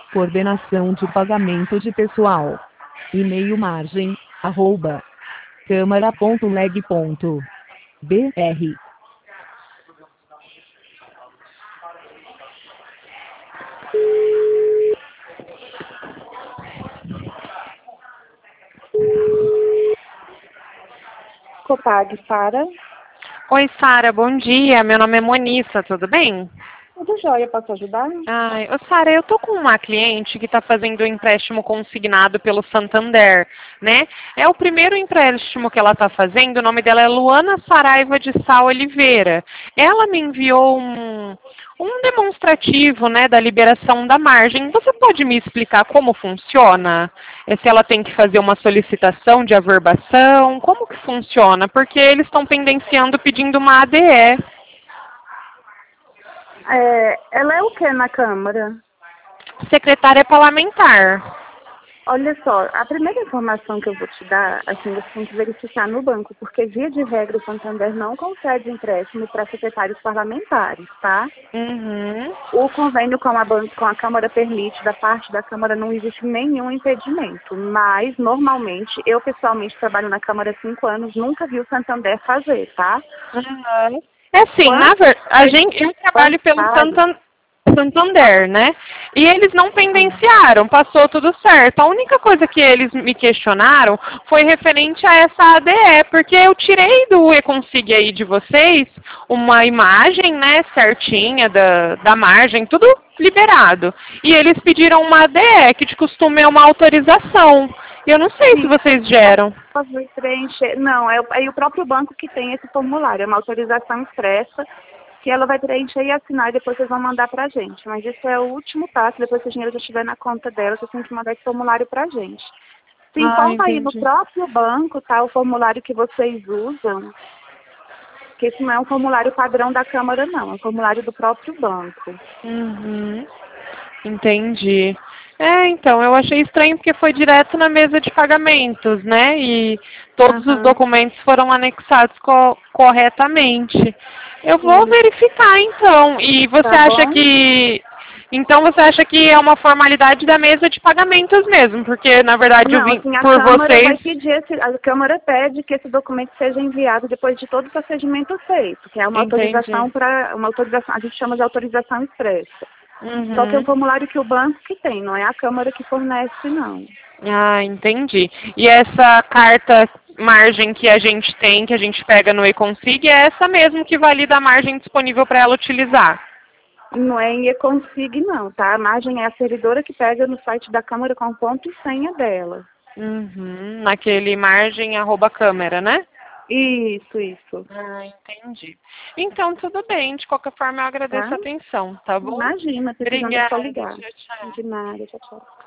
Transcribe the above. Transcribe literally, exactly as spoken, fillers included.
Coordenação de pagamento de pessoal. E-mail margem, arroba, câmara.leg.br. Copag para. Oi, Sara, bom dia. Meu nome é Monissa, tudo bem? Tudo jóia, posso ajudar? Ai, ô Sara, eu tô com uma cliente que está fazendo um empréstimo consignado pelo Santander, né? É o primeiro empréstimo que ela está fazendo, o nome dela é Luana Saraiva de Sá Oliveira. Ela me enviou um, um demonstrativo, né, da liberação da margem. Você pode me explicar como funciona? É, se ela tem que fazer uma solicitação de averbação, como que funciona? Porque eles estão pendenciando pedindo uma A D E. É, ela é o que na Câmara? Secretária parlamentar. Olha só, a primeira informação que eu vou te dar, assim, você tem que verificar no banco, porque via de regra o Santander não concede empréstimo para secretários parlamentares, tá? Uhum. O convênio com a, ban- com a Câmara permite, da parte da Câmara não existe nenhum impedimento, mas normalmente, eu pessoalmente trabalho na Câmara há cinco anos, nunca vi o Santander fazer, tá? Uhum. É assim, na Quanto verdade, a gente, eu trabalho pelo bancário, Santan- Santander, né? E eles não pendenciaram, passou tudo certo. A única coisa que eles me questionaram foi referente a essa A D E, porque eu tirei do E-Consig aí de vocês uma imagem, né, certinha da, da margem, tudo liberado. E eles pediram uma A D E, que de costume é uma autorização. E eu não sei se sim, vocês geram. fazer preencher. Não, é, o- é o próprio banco que tem esse formulário, é uma autorização expressa que ela vai preencher e assinar e depois vocês vão mandar pra gente. Mas isso é o último passo, depois que o dinheiro já estiver na conta dela, vocês têm que mandar esse formulário pra gente. Se Ah, informa aí no entendi. próprio banco, tá, o formulário que vocês usam, que esse não é um formulário padrão da Câmara, não, é um formulário do próprio banco. Uhum. Entendi. É, então, eu achei estranho porque foi direto na mesa de pagamentos, né? E todos os Aham, documentos foram anexados co corretamente. Eu vou sim. verificar, então. E você Tá acha bom? que... Então, você acha que é uma formalidade da mesa de pagamentos mesmo? Porque, na verdade, eu Não, vim assim, a por Câmara vocês... vai pedir, esse, a Câmara pede que esse documento seja enviado depois de todo o procedimento feito, que é uma Entendi. autorização para, uma autorização, a gente chama de autorização expressa. Só que é um Uhum. formulário que o banco que tem, não é a Câmara que fornece, não. Ah, entendi. E essa carta margem que a gente tem, que a gente pega no E-Consig, é essa mesmo que valida a margem disponível para ela utilizar? Não é em E-Consig, não, tá? A margem é a servidora que pega no site da Câmara com ponto e senha dela. Uhum, naquele margem arroba câmera, né? Isso, isso, Ah, entendi. Então, tudo bem. De qualquer forma, eu tá? agradeço a atenção, tá bom? Imagina, precisando é só Obrigada. ligar. Tchau, tchau. De nada, tchau, tchau.